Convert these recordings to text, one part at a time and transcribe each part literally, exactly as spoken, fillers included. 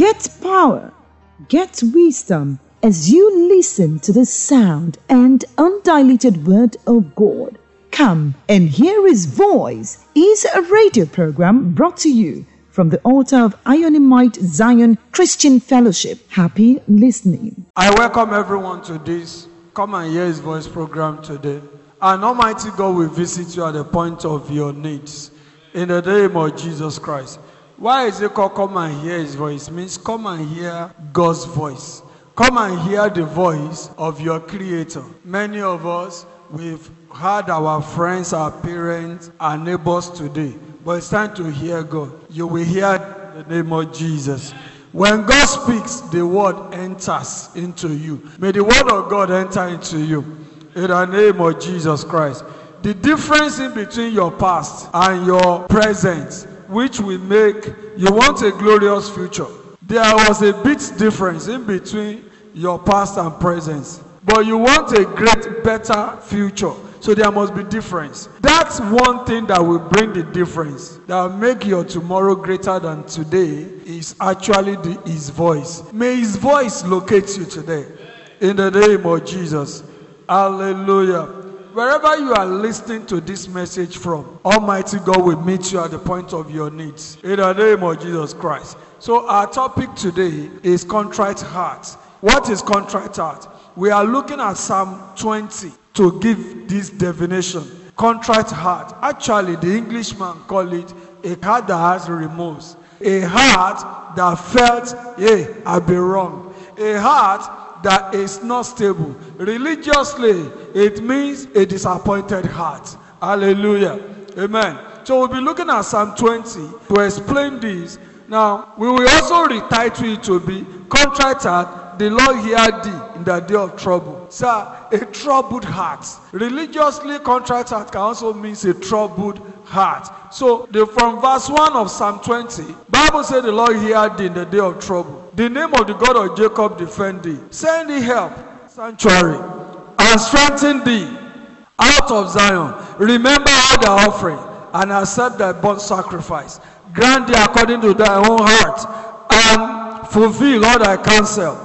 Get power, get wisdom as you listen to the sound and undiluted word of God. Come and hear His voice is a radio program brought to you from the altar of Ionimite Zion Christian Fellowship. Happy listening. I welcome everyone to this Come and Hear His Voice program today. And Almighty God will visit you at the point of your needs. In the name of Jesus Christ. Why is it called Come and Hear His Voice? It means come and hear God's voice. Come and hear the voice of your Creator. Many of us, we've heard our friends, our parents, our neighbors today. But it's time to hear God. You will hear the name of Jesus. When God speaks, the word enters into you. May the word of God enter into you. In the name of Jesus Christ. The difference in between your past and your present, which will make you want a glorious future. There was a bit difference in between your past and present. But you want a great, better future. So there must be difference. That's one thing that will bring the difference. That will make your tomorrow greater than today is actually the, His voice. May His voice locate you today. In the name of Jesus. Hallelujah. Wherever you are listening to this message from, Almighty God will meet you at the point of your needs. In the name of Jesus Christ. So our topic today is contrite heart. What is contrite heart? We are looking at Psalm twenty to give this definition. Contrite heart. Actually, the Englishman call it a heart that has remorse. A heart that felt, hey, I've been wrong. A heart that is not stable. Religiously, it means a disappointed heart. Hallelujah. Amen. So we'll be looking at Psalm twenty to explain this. Now, we will also retitle it to be Contrite Heart, the Lord hear thee in the day of trouble. Sir, a troubled heart. Religiously, contrite heart can also mean a troubled heart. So, the, from verse one of Psalm twenty, Bible says the Lord hear thee in the day of trouble. The name of the God of Jacob defend thee. Send thee help, sanctuary, and strengthen thee out of Zion. Remember all the offering, and accept thy burnt sacrifice. Grant thee according to thy own heart, and fulfill all thy counsel.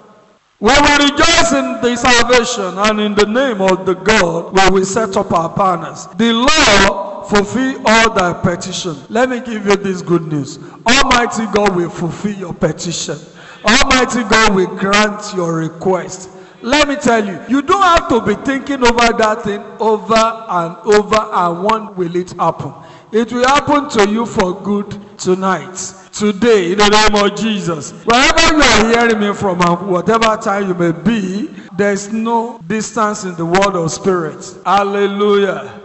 We will rejoice in the salvation, and in the name of the God we will set up our banners. The Lord fulfill all thy petition. Let me give you this good news. Almighty God will fulfill your petition. Almighty God will grant your request. Let me tell you, you don't have to be thinking over that thing over and over, and when will it happen? It will happen to you for good tonight, today, in the name of Jesus. Wherever you are hearing me from, and whatever time you may be, there is no distance in the world of spirit. Hallelujah.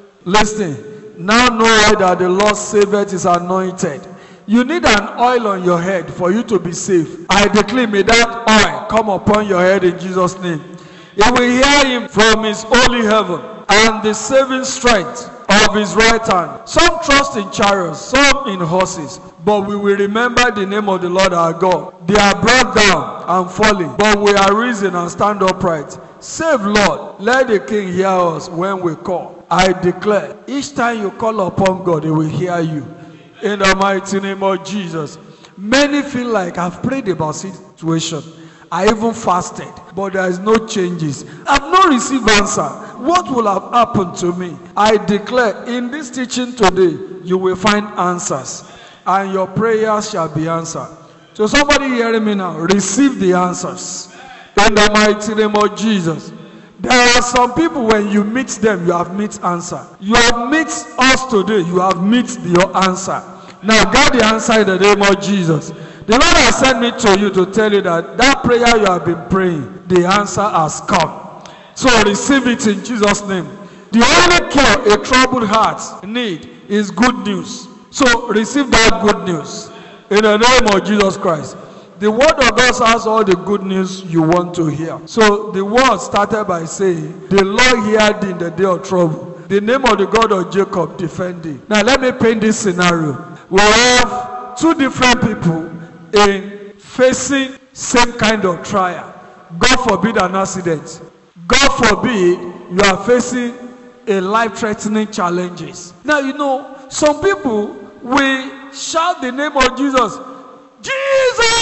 Listen, now know that the Lord saveth is anointed. You need an oil on your head for you to be saved. I declare, may that oil come upon your head in Jesus' name. You will hear Him from His holy heaven and the saving strength of His right hand. Some trust in chariots, some in horses, but we will remember the name of the Lord our God. They are brought down and falling, but we are risen and stand upright. Save, Lord, let the King hear us when we call. I declare, each time you call upon God, He will hear you. In the mighty name of Jesus. Many feel like I've prayed about situation. I even fasted, but there is no changes. I've not received answer. What will have happened to me? I declare in this teaching today, you will find answers, and your prayers shall be answered. So somebody hearing me now, receive the answers in the mighty name of Jesus. There are some people, when you meet them, you have met answer. You have met us today, you have met your answer. Now get the answer in the name of Jesus. The Lord has sent me to you to tell you that that prayer you have been praying, the answer has come. So receive it in Jesus' name. The only cure a troubled heart need is good news. So receive that good news in the name of Jesus Christ. The word of God has all the good news you want to hear. So the word started by saying, the Lord heard thee in the day of trouble. The name of the God of Jacob defend thee. Now let me paint this scenario. We have two different people in facing same kind of trial. God forbid an accident. God forbid you are facing a life-threatening challenges. Now you know, some people will shout the name of Jesus. Jesus!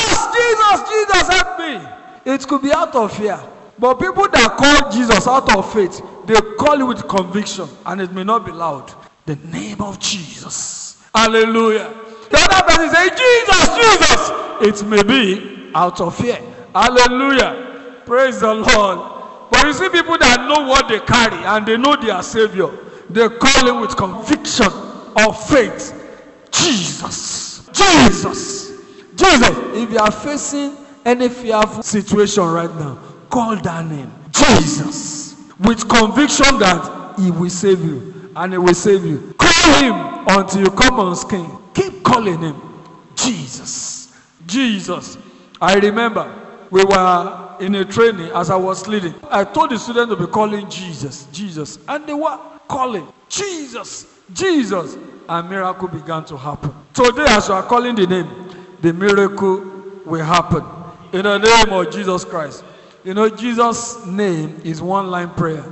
Jesus, Jesus, help me. It could be out of fear. But people that call Jesus out of faith, they call it with conviction, and it may not be loud. The name of Jesus. Hallelujah. The other person say, Jesus, Jesus. It may be out of fear. Hallelujah. Praise the Lord. But you see people that know what they carry and they know their Savior. They call him with conviction of faith. Jesus. Jesus. Jesus. If you are facing any fearful situation right now, call that name. Jesus. With conviction that he will save you. And he will save you. Call him until you come on skin. Keep calling him. Jesus. Jesus. I remember we were in a training as I was leading. I told the students to be calling Jesus. Jesus. And they were calling Jesus. Jesus. And miracle began to happen. Today as you are calling the name, the miracle will happen. In the name of Jesus Christ. You know, Jesus' name is one line prayer.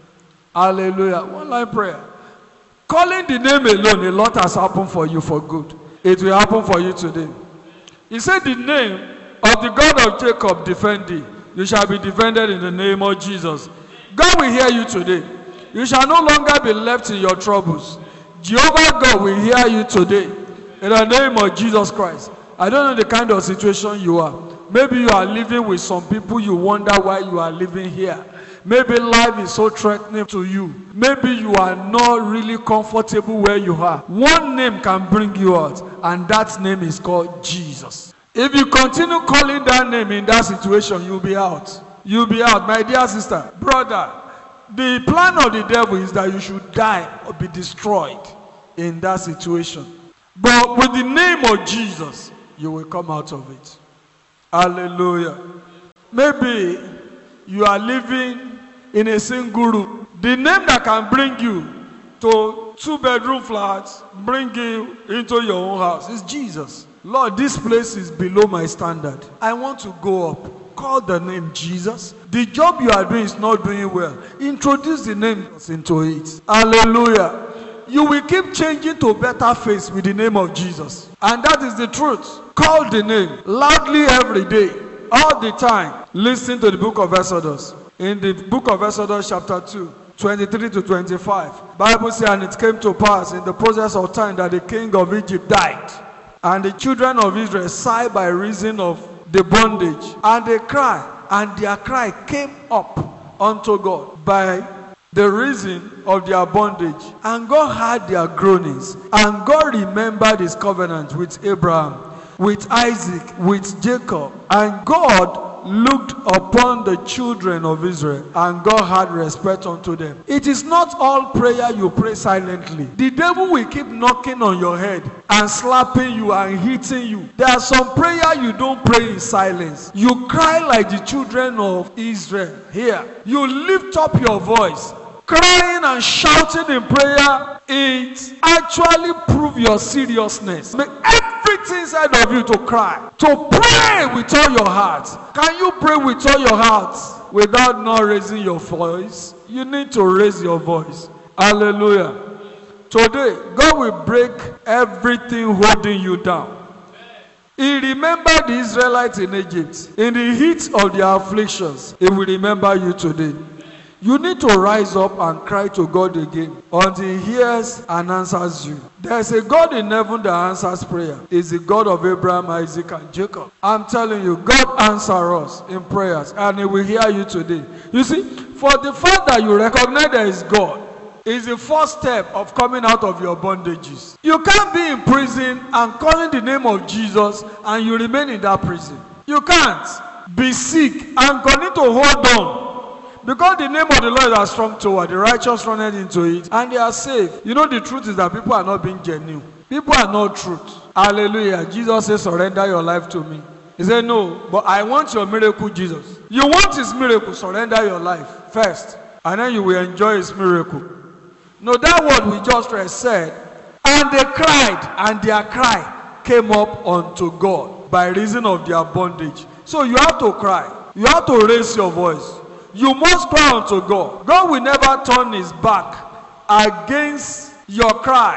Hallelujah. One line prayer. Calling the name alone, a lot has happened for you for good. It will happen for you today. He said, the name of the God of Jacob defend thee. You shall be defended in the name of Jesus. God will hear you today. You shall no longer be left in your troubles. Jehovah God will hear you today. In the name of Jesus Christ. I don't know the kind of situation you are. Maybe you are living with some people, you wonder why you are living here. Maybe life is so threatening to you. Maybe you are not really comfortable where you are. One name can bring you out, and that name is called Jesus. If you continue calling that name in that situation, you'll be out. You'll be out. My dear sister, brother, the plan of the devil is that you should die or be destroyed in that situation. But with the name of Jesus, you will come out of it. Hallelujah. Maybe you are living in a single room. The name that can bring you to two bedroom flats, bring you into your own house is Jesus. Lord, this place is below my standard. I want to go up. Call the name Jesus. The job you are doing is not doing well. Introduce the name into it. Hallelujah. You will keep changing to better face with the name of Jesus. And that is the truth. Call the name loudly every day, all the time. Listen to the book of Exodus. In the book of Exodus chapter two, twenty-three to twenty-five, Bible says, and it came to pass in the process of time that the king of Egypt died, and the children of Israel sighed by reason of the bondage, and they cried, and their cry came up unto God by the reason of their bondage. And God heard their groanings, and God remembered his covenant with Abraham, with Isaac, with Jacob. And God looked upon the children of Israel, and God had respect unto them. It is not all prayer you pray silently. The devil will keep knocking on your head and slapping you and hitting you. There are some prayer you don't pray in silence. You cry like the children of Israel here. You lift up your voice, crying and shouting in prayer. It actually proves your seriousness. Make everything inside of you to cry, to pray with all your heart. Can you pray with all your heart without not raising your voice? You need to raise your voice. Hallelujah. Today, God will break everything holding you down. He remembered the Israelites in Egypt. In the heat of their afflictions, he will remember you today. You need to rise up and cry to God again until he hears and answers you. There's a God in heaven that answers prayer. It's the God of Abraham, Isaac, and Jacob. I'm telling you, God answers us in prayers, and he will hear you today. You see, for the fact that you recognize there is God is the first step of coming out of your bondages. You can't be in prison and calling the name of Jesus and you remain in that prison. You can't be sick and continue to hold on. Because the name of the Lord is strong toward, the righteous run into it, and they are safe. You know, the truth is that people are not being genuine. People are not truth. Hallelujah. Jesus says, surrender your life to me. He said, no, but I want your miracle, Jesus. You want his miracle, surrender your life first, and then you will enjoy his miracle. No, that word we just read said, and they cried, and their cry came up unto God by reason of their bondage. So you have to cry. You have to raise your voice. You must cry unto God. God will never turn his back against your cry.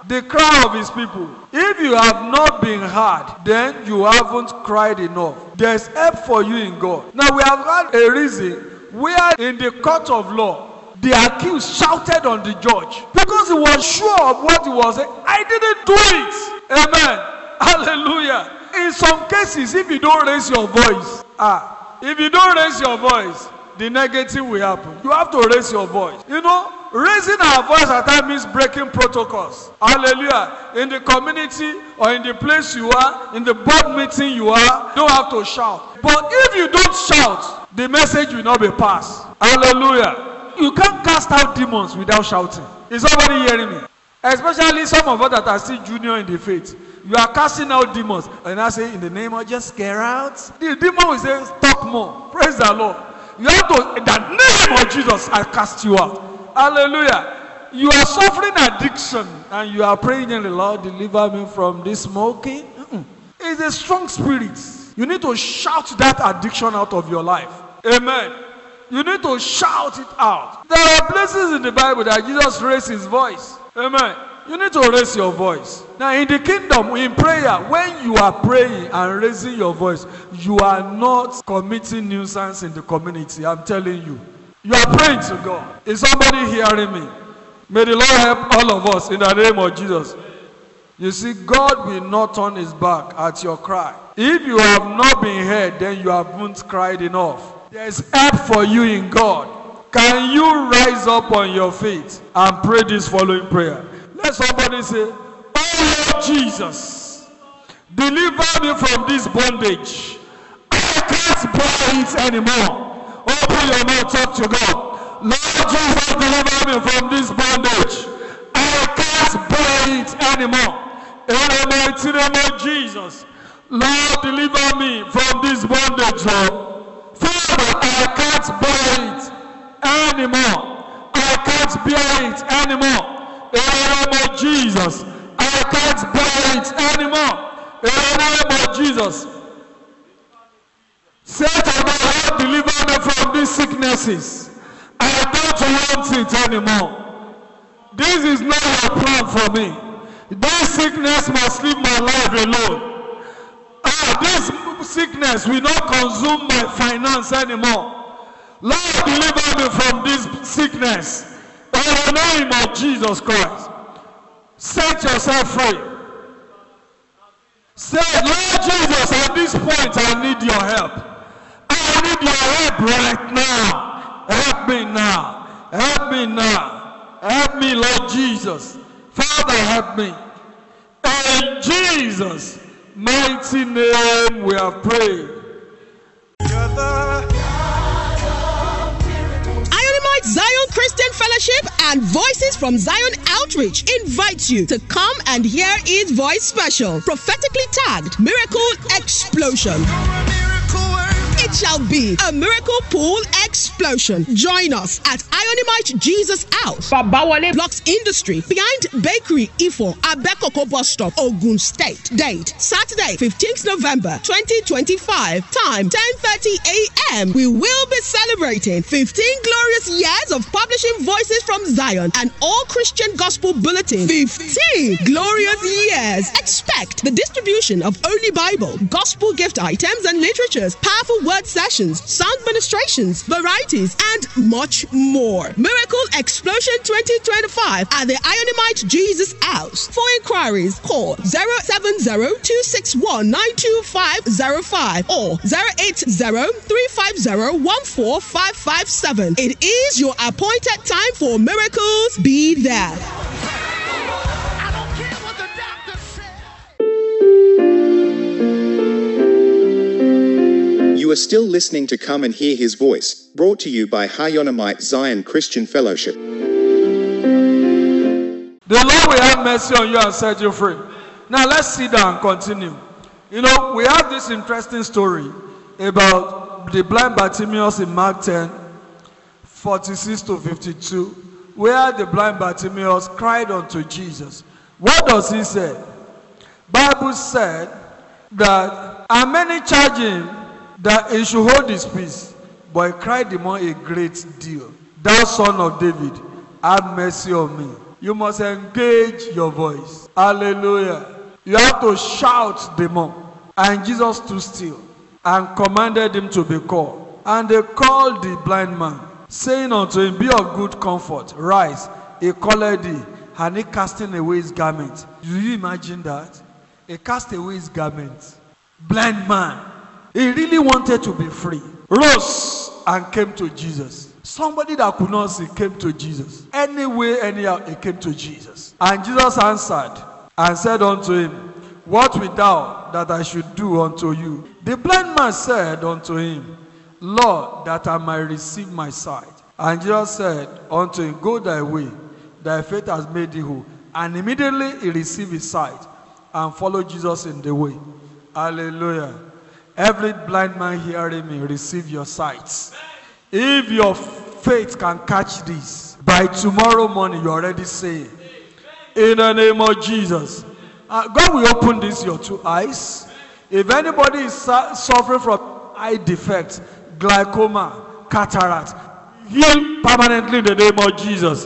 the cry of his people. If you have not been heard, then you haven't cried enough. There's help for you in God. Now we have had a reason where in the court of law, the accused shouted on the judge because he was sure of what he was saying. I didn't do it. Amen. Hallelujah. In some cases, if you don't raise your voice, ah, if you don't raise your voice, the negative will happen. You have to raise your voice. You know, raising our voice at times means breaking protocols. Hallelujah. In the community or in the place you are, in the board meeting you are, you don't have to shout. But if you don't shout, the message will not be passed. Hallelujah. You can't cast out demons without shouting. Is somebody hearing me? Especially some of us that are still junior in the faith. You are casting out demons. And I say, in the name of just scare out. The demon will say, talk more. Praise the Lord. You have to, in the name of Jesus, I cast you out. Hallelujah. You are suffering addiction and you are praying in the Lord, deliver me from this smoking. Mm-mm. It's a strong spirit. You need to shout that addiction out of your life. Amen. You need to shout it out. There are places in the Bible that Jesus raised his voice. Amen. You need to raise your voice. Now in the kingdom, in prayer, when you are praying and raising your voice, you are not committing nuisance in the community. I'm telling you. You are praying to God. Is somebody hearing me? May the Lord help all of us in the name of Jesus. You see, God will not turn his back at your cry. If you have not been heard, then you haven't cried enough. There is help for you in God. Can you rise up on your feet and pray this following prayer? Let somebody say, oh Lord Jesus, deliver me from this bondage. I can't bear it anymore. Open your mouth, talk to God. Lord Jesus, deliver me from this bondage. I can't bear it anymore. In the mighty name of Jesus, Lord, deliver me from this bondage, Lord. Father, I can't bear it anymore. I can't bear it anymore. In the name of Jesus, I can't bear it anymore. In the name of Jesus, say to God, deliver me from these sicknesses. I don't want it anymore. This is not your plan for me. This sickness must leave my life alone. Ah, this sickness will not consume my finance anymore. Lord, deliver me from this sickness. In the name of Jesus Christ. Set yourself free. Say, Lord Jesus, at this point I need your help. I need your help right now. Help me now. Help me now. Help me, Lord Jesus. Father, help me. In Jesus' mighty name we have prayed. Zion Christian Fellowship and Voices from Zion Outreach invites you to come and hear his voice special, prophetically tagged Miracle Explosion. It shall be a miracle pool explosion. Join us at Ionimite Jesus House, Babawale Blocks Industry, behind Bakery Ifo, Abekoko Bus Stop, Ogun State. Date, Saturday, fifteenth November twenty twenty-five. Time, ten thirty a m We will be celebrating fifteen glorious years of publishing Voices from Zion and All Christian Gospel Bulletin. fifteen glorious years. Expect the distribution of Holy Bible, gospel gift items and literatures, powerful word sessions, sound ministrations, varieties, and much more. Miracle Explosion twenty twenty-five at the Ionimite Jesus House. For inquiries, call zero seven zero two six one nine two five zero five or zero eight zero three five zero one four five five seven. It is your appointed time for miracles. Be there. You are still listening to Come and Hear His Voice, brought to you by Ionimite Zion Christian Fellowship. The Lord will have mercy on you and set you free. Now let's sit down and continue. You know, we have this interesting story about the blind Bartimaeus in Mark ten, forty-six to fifty-two, where the blind Bartimaeus cried unto Jesus. What does he say? Bible said that, and many charged him that he should hold his peace, but he cried the more a great deal. Thou son of David, have mercy on me. You must engage your voice. Hallelujah. You have to shout the more. And Jesus stood still and commanded him to be called. And they called the blind man, saying unto him, Be of good comfort, rise. He called thee, and he casting away his garment. Do you imagine that? He cast away his garment. Blind man. He really wanted to be free. Rose and came to Jesus. Somebody that could not see came to Jesus. Anyway, anyhow, he came to Jesus. And Jesus answered and said unto him, What wilt thou that I should do unto you? The blind man said unto him, Lord, that I might receive my sight. And Jesus said unto him, Go thy way, thy faith has made thee whole. And immediately he received his sight and followed Jesus in the way. Hallelujah. Every blind man hearing me, receive your sight. If your faith can catch this, by tomorrow morning you're already saved. In the name of Jesus. Uh, God will open this your two eyes. If anybody is su suffering from eye defects, glaucoma, cataract, heal permanently in the name of Jesus.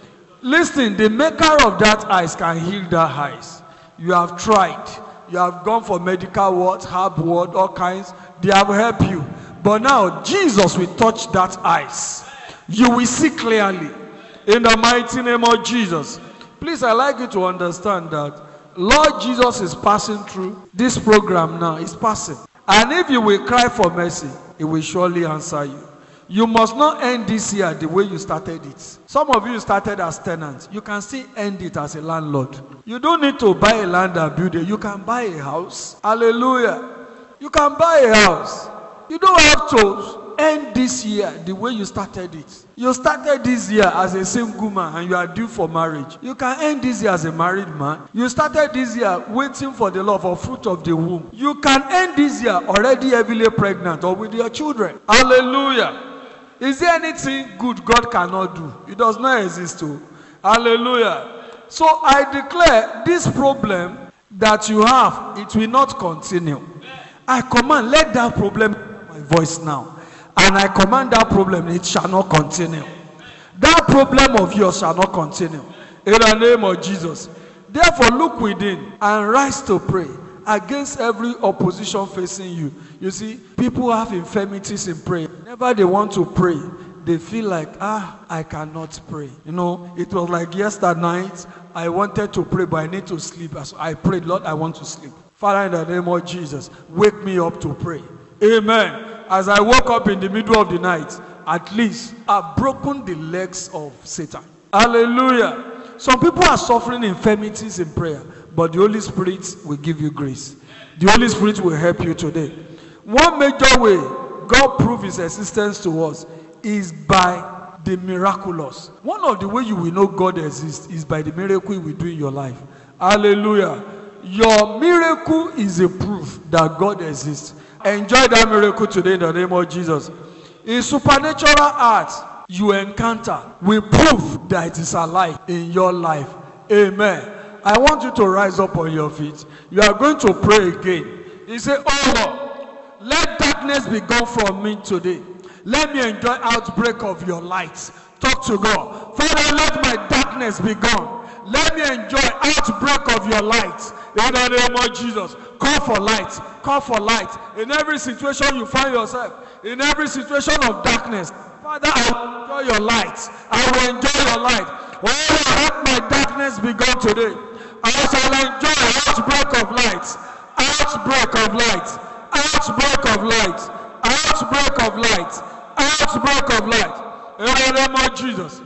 Listen, the maker of that eyes can heal that eyes. You have tried. You have gone for medical words, herb word, all kinds. They have helped you. But now, Jesus will touch that eyes. You will see clearly. In the mighty name of Jesus. Please, I'd like you to understand that Lord Jesus is passing through this program now. He's passing. And if you will cry for mercy, He will surely answer you. You must not end this year the way you started it. Some of you started as tenants. You can still end it as a landlord. You don't need to buy a land and build it. You can buy a house. Hallelujah. You can buy a house. You don't have to end this year the way you started it. You started this year as a single man and you are due for marriage. You can end this year as a married man. You started this year waiting for the love or fruit of the womb. You can end this year already heavily pregnant or with your children. Hallelujah. Is there anything good God cannot do? It does not exist too. Hallelujah. So I declare this problem that you have, it will not continue. I command, let that problem my voice now. And I command that problem, it shall not continue. That problem of yours shall not continue. In the name of Jesus. Therefore, look within and rise to pray against every opposition facing you. You see, people have infirmities in prayer. Whenever they want to pray, they feel like, ah, I cannot pray. You know, it was like yesterday night, I wanted to pray, but I need to sleep. So I prayed, Lord, I want to sleep. Father, in the name of Jesus, wake me up to pray. Amen. As I woke up in the middle of the night, at least I've broken the legs of Satan. Hallelujah. Some people are suffering infirmities in prayer, but the Holy Spirit will give you grace. The Holy Spirit will help you today. One major way God proves His existence to us is by the miraculous. One of the ways you will know God exists is by the miracle He will do in your life. Hallelujah. Your miracle is a proof that God exists. Enjoy that miracle today in the name of Jesus. In supernatural art you encounter will prove that it is alive in your life. Amen. I want you to rise up on your feet. You are going to pray again. You say, oh Lord, let darkness be gone from me today. Let me enjoy outbreak of your light. Talk to God. Father, let my darkness be gone. Let me enjoy outbreak of your light. In the name of Jesus. Call for light. Call for light. In every situation you find yourself. In every situation of darkness. Father, I will enjoy your light. I will enjoy your light. Oh, let my darkness be gone today. I shall enjoy outbreak of light. Outbreak of light. Outbreak of light. Outbreak of light. Outbreak of light. In the name of Jesus.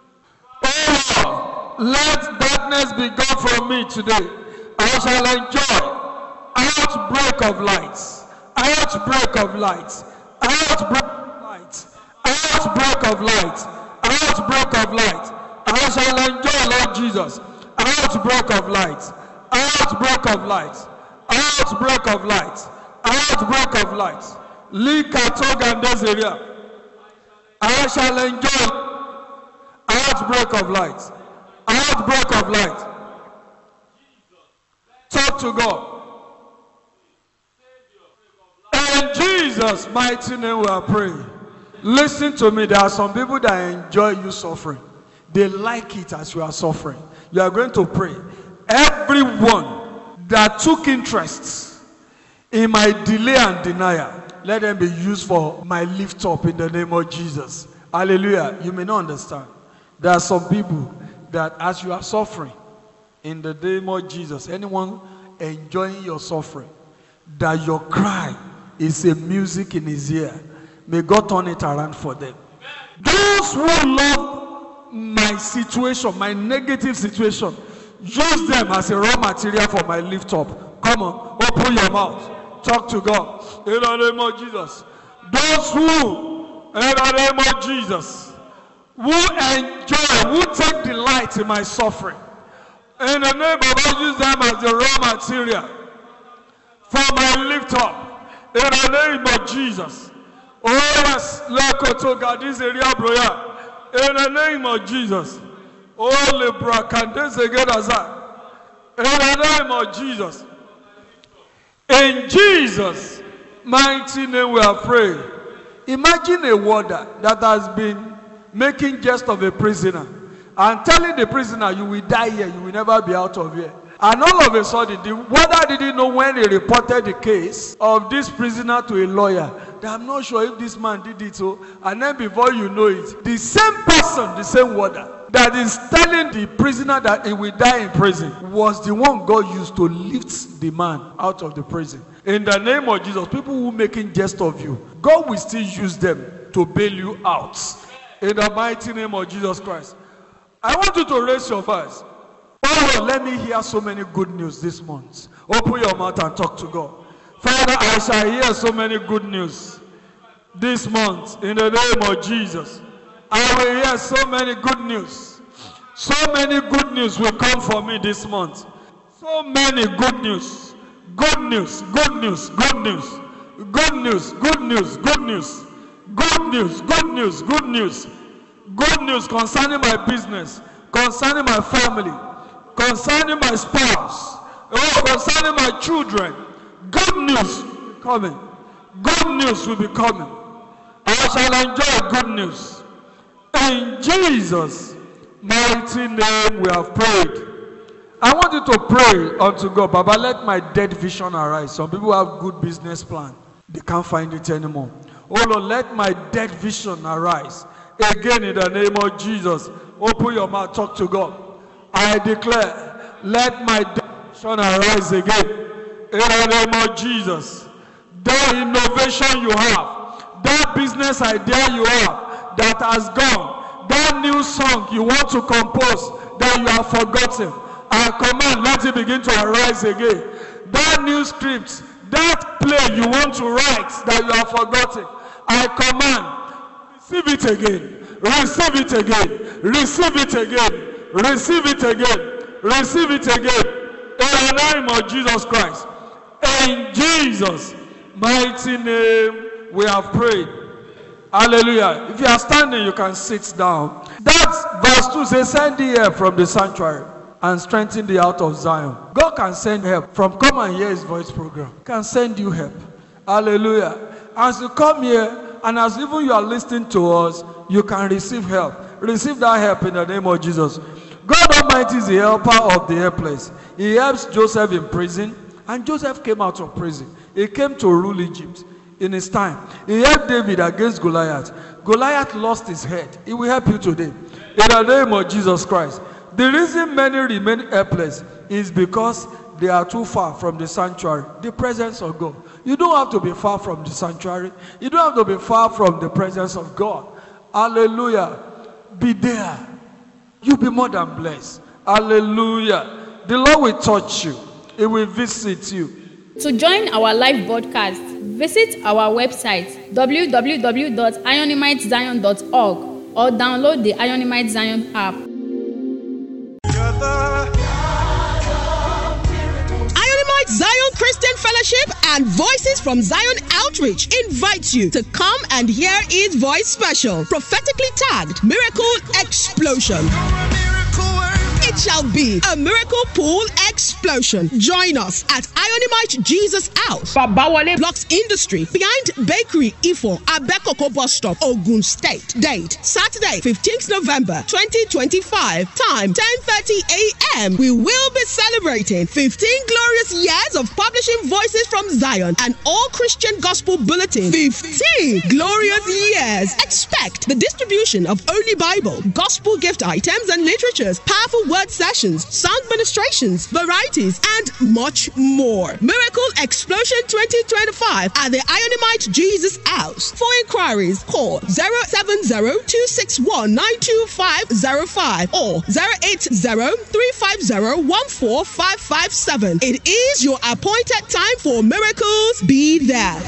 Oh, let darkness be gone from me today. I shall enjoy outbreak of light. Outbreak of light. Outbreak of light. Outbreak of light. Outbreak of light. I shall enjoy, Lord Jesus. Outbreak of light. Outbreak of light. Outbreak of light. Outbreak of light. Likatog and this area. I shall enjoy outbreak of light. Outbreak of light. Talk to God. In Jesus' mighty name we are praying. Listen to me. There are some people that enjoy you suffering. They like it as you are suffering. You are going to pray. Everyone that took interest in my delay and denial, let them be used for my lift up in the name of Jesus. Hallelujah. You may not understand. There are some people that as you are suffering, in the name of Jesus, anyone enjoying your suffering, that your cry is a music in his ear, may God turn it around for them. Those who love my situation, my negative situation, use them as a raw material for my lift up. Come on, open your mouth. Talk to God. In the name of Jesus. Those who, in the name of Jesus, who enjoy, who take delight in my suffering, in the name of God, use them as the raw material for my lift up. In the name of Jesus. Oh yes, Lekotoga, this area, broya. In the name of Jesus. Oh, Lebra, Candace, Gedaza. In the name of Jesus. In Jesus' mighty name we are praying. Imagine a warder that has been making jest of a prisoner and telling the prisoner, you will die here, you will never be out of here. And all of a sudden, the warder didn't know when he reported the case of this prisoner to a lawyer. That I'm not sure if this man did it. So, and then before you know it, the same person, the same warder, that is telling the prisoner that he will die in prison was the one God used to lift the man out of the prison. In the name of Jesus, people who are making jest of you, God will still use them to bail you out. In the mighty name of Jesus Christ. I want you to raise your voice. Oh, let me hear so many good news this month. Open your mouth and talk to God. Father, I shall hear so many good news this month in the name of Jesus. I will hear so many good news. So many good news will come for me this month. So many good news. Good news, good news, good news. Good news, good news, good news. Good news, good news, good news. Good news concerning my business, concerning my family, concerning my spouse, oh, concerning my children. Good news will be coming. Good news will be coming. I shall enjoy good news. In Jesus' mighty name we have prayed. I want you to pray unto God. Baba, let my dead vision arise. Some people have good business plan. They can't find it anymore. Oh Lord, let my dead vision arise. Again, in the name of Jesus, open your mouth, talk to God. I declare, let my dead vision arise again. In the name of Jesus. That innovation you have, that business idea you have that has gone, that new song you want to compose that you have forgotten, I command, let it begin to arise again. That new script, that play you want to write that you have forgotten, I command, receive it again, receive it again, receive it again, receive it again, receive it again, in the name of Jesus Christ. In Jesus' mighty name we have prayed. Hallelujah. If you are standing, you can sit down. That verse two says, send the help from the sanctuary and strengthen the out of Zion. God can send help from Come and Hear His Voice program. He can send you help. Hallelujah. As you come here, and as even you are listening to us, you can receive help. Receive that help in the name of Jesus. God Almighty is the helper of the helpless. He helps Joseph in prison, and Joseph came out of prison. He came to rule Egypt in his time. He helped David against Goliath. Goliath lost his head. He will help you today. In the name of Jesus Christ. The reason many remain helpless is because they are too far from the sanctuary, the presence of God. You don't have to be far from the sanctuary. You don't have to be far from the presence of God. Hallelujah. Be there. You'll be more than blessed. Hallelujah. The Lord will touch you. He will visit you. To join our live broadcast, visit our website w w w dot ionimite zion dot org or download the Ionimite Zion app. Ionimite Zion Christian Fellowship and Voices from Zion Outreach invites you to come and hear His Voice special, prophetically tagged Miracle Explosion. It It shall be a miracle pool explosion. Join us at Ionimite Jesus House, Babawale Blocks Industry, behind Bakery Ifo, Abekoko Bus Stop, Ogun State. Date Saturday, fifteenth November twenty twenty-five. Time ten thirty a.m. We will be celebrating fifteen glorious years of publishing Voices from Zion and All Christian Gospel Bulletin. fifteen glorious years. Expect the distribution of Holy Bible, gospel gift items and literatures, powerful word sessions, sound ministrations, varieties, and much more. Miracle Explosion twenty twenty-five at the Ionimite Jesus House. For inquiries, call zero seven zero two six one nine two five zero five or zero eight zero three five zero one four five five seven. It is your appointed time for miracles. Be there.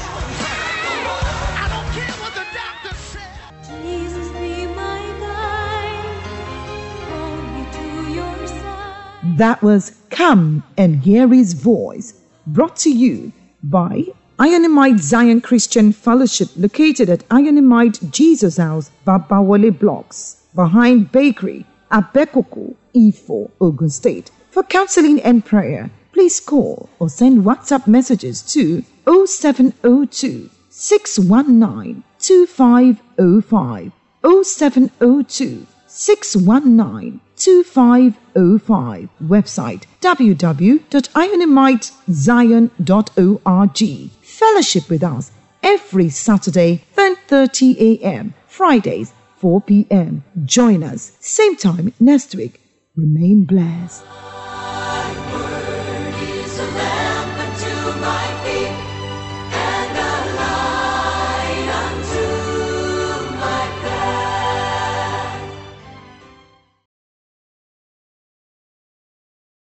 That was Come and Hear His Voice, brought to you by Ionimite Zion Christian Fellowship, located at Ionimite Jesus House, Babawale Blocks, behind Bakery, Abekoko, Ifo, Ogun State. For counseling and prayer, please call or send WhatsApp messages to oh seven oh two, six one nine, two five oh five, oh seven oh two, six one nine, two five oh five. Website w w w dot ionimite zion dot org. Fellowship with us every Saturday, ten thirty a.m., Fridays, four p.m. Join us same time next week. Remain blessed.